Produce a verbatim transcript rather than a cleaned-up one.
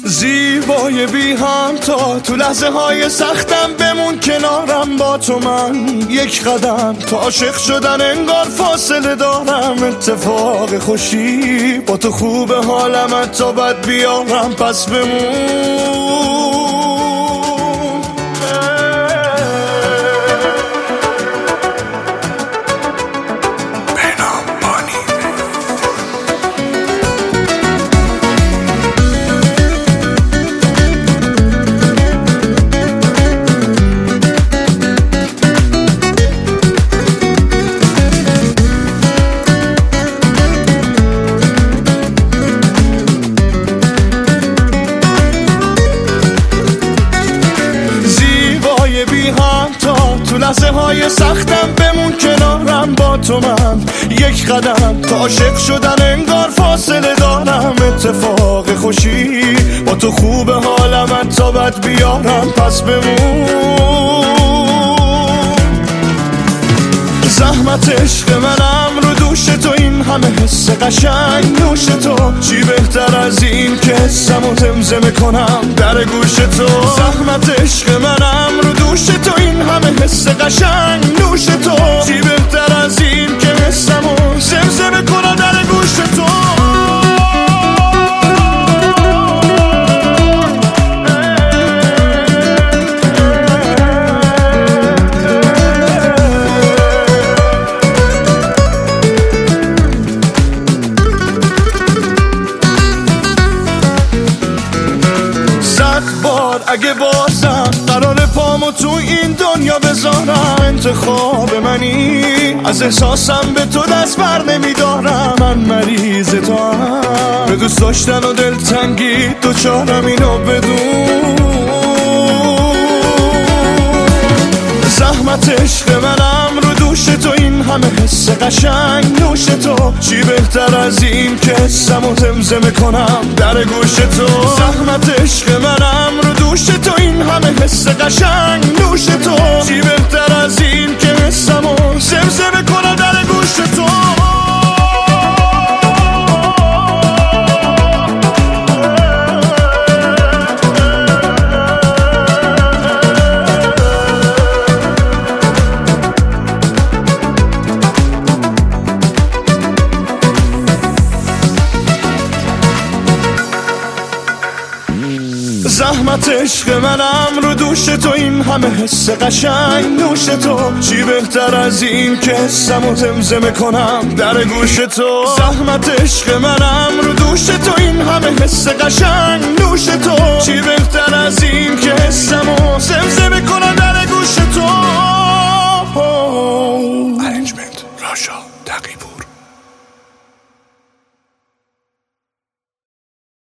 زیبای بی همتا، تو لحظه های سختم بمون کنارم با تو. من یک قدم تا عاشق شدن انگار فاصله دارم. اتفاق خوشی با تو خوبه حالم تا بد بیارم، پس بمون. بی همتا، تو لحظه های سختم بمون کنارم با تو. من یک قدم تا عاشق شدن انگار فاصله دارم. اتفاق خوشی با تو خوبه حالم تا بد بیارم، پس بمون. زحمت عشق منم رو دوش تو، این همه حس قشنگ نوش تو. چی بهتر از این که حسمو زمزمه کنم در گوش تو. زحمت عشق منم رو دوش تو، این همه حس قشنگ نوش تو. چی بهتر از این که حسمو زمزمه کنم در گوش تو. اگه بازم قرار پامو تو این دنیا بذارم، انتخاب منی، از احساسم به تو دست بر نمیدارم. من مریض تو هم، به دوست داشتن و دلتنگی دوچارم، اینو بدون. زحمت عشق منم رو دوش تو، این همه حس قشنگ نوش تو. چی بهتر از این که حسمو زمزمه کنم در گوش تو. زحمت عشق منم رو دوش تو، این همه حس قشنگ نوش تو. چی بهتر از این که حسمو زمزمه کنم در گوش تو. زحمت عشق منم رو دوش تو، این همه حس قشنگ نوش تو. چی بهتر از این که حسمو زمزمه کنم در گوش تو. زحمت عشق منم رو دوش تو، این همه حس قشنگ نوش تو. چی بهتر از این که حسمو زمزمه کنم در گوش تو. ارنجمنت راشا تقی بود.